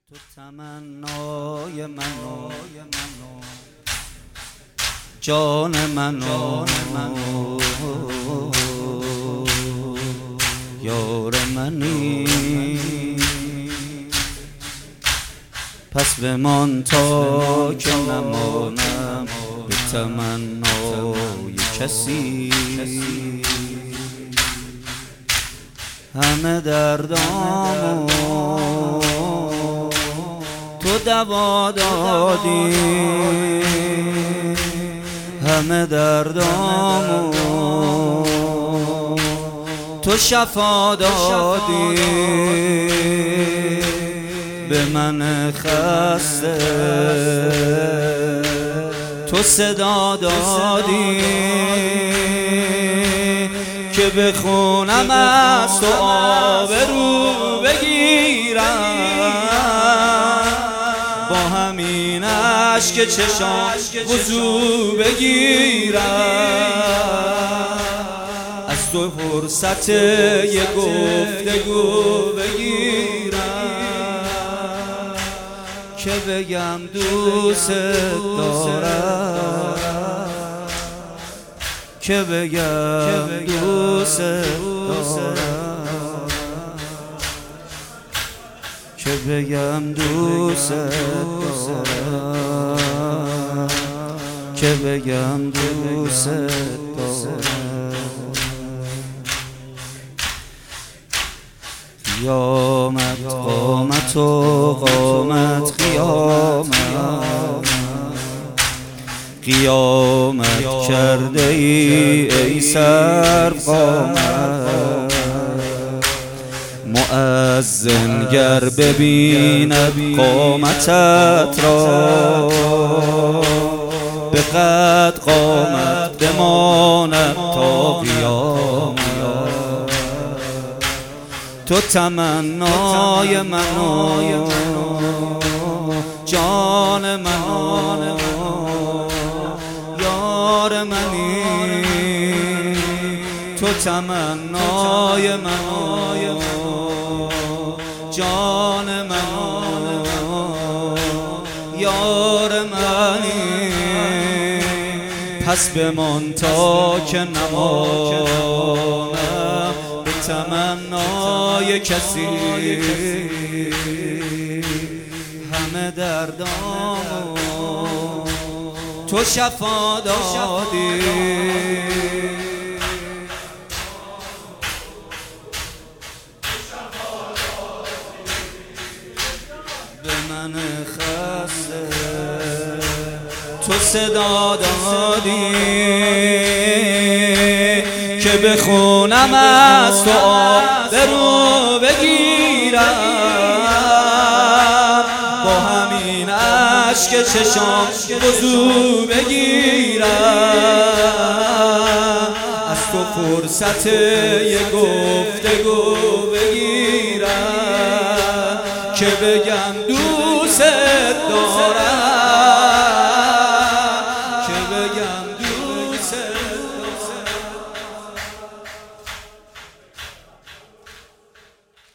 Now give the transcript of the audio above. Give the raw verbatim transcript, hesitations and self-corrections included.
تو تمنای منو جان منو یار منی، پس بمان تا که نمانم به تمنای کسی. همه دردامو تو دوا دادی، همه دردامو تو شفا دادی، به من خسته تو صدا دادی که بخونم از تو آبرو بگیرم، با همین اشک چشام وضو بگیرم، از تو فرصت یه گفتگو بگیرم که بگم دوست دارم، که بگم دوست دارم، که بگم دوست دارم، که بگم دوست دارم. قیامت قامت و قامت قیامت، قیامت کرده ای ای سر قامت، مؤذن گر ببیند قامتت را، به قد قامت بماند تا قیامت. تو تمنای منو جان منو یار منی، تو تمنای منو جان منو یار منی، پس بمان تا که نمانم به تمنای کسی. همه دردامو تو شفا دادی، به من خسته تو صدا دادی که بخونم از تو آبرو بگیرم، با همین اشک چشام وضو بگیرم، از تو فرصت یه گفتگو بگیرم که بگم دوست دارم،